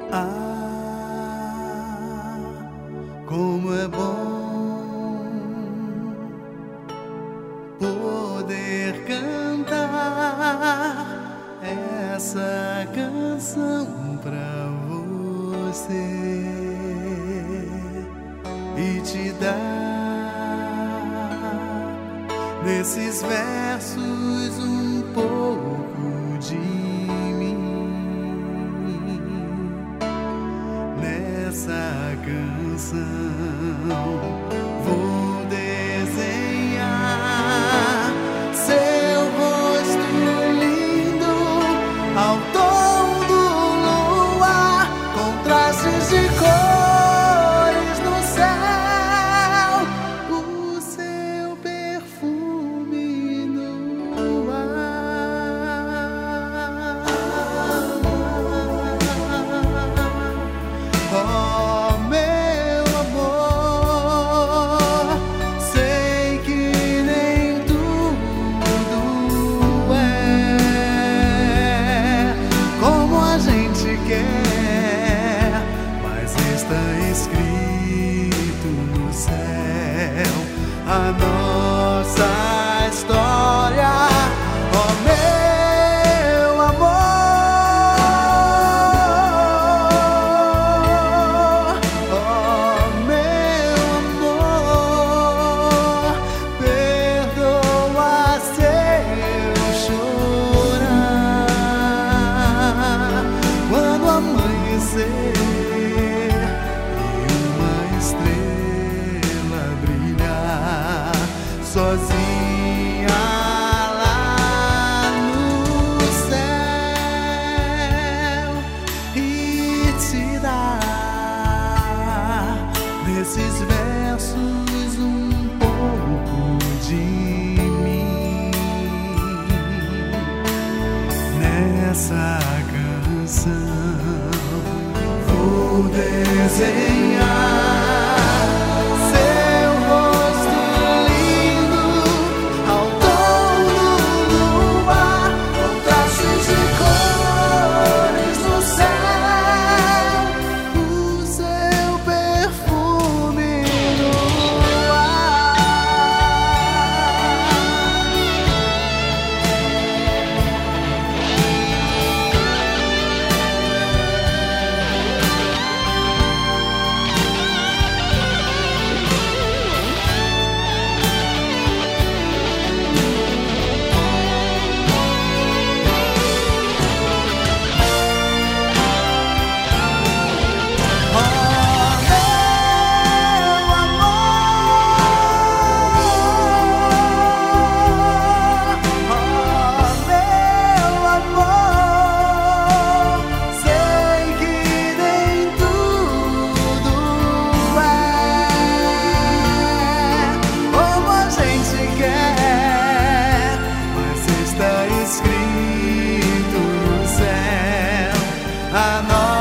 Ah, como é bom poder cantar essa canção pra você e te dar nesses versos um pouco de mim. Nessa canção vou desenhar seu rosto lindo ao tom do luar, contrastes de cores no céu, o seu perfume no ar. Oh, meu amor, sei que nem tudo é como a gente quer, mas está escrito no céu a nossa história. Oh, meu amor, oh, meu amor, perdoa se eu chorar quando amanhecer e uma estrela brilhar sozinha lá no céu e te dar nesses versos um pouco de mim. Nessa canção vou desenhar seu rosto lindo ao tom do luar, contrastes de cores no céu, o seu perfume no ar. Escrito no céu a nossa